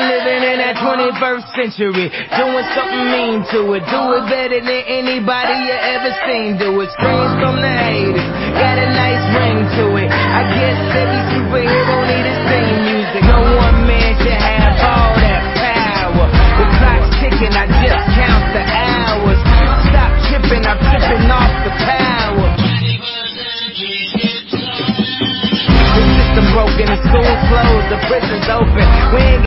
living in that 21st century, doing something mean to it. Do it better than anybody you ever seen do it. Screams from the haters, got a nice ring to it. I guess every superhero need his theme music. No one man should have all that power. The clock's ticking, I just count the hours. Stop tripping, I'm tripping off the power. The system broken, the school's closed, the prison's open. We ain't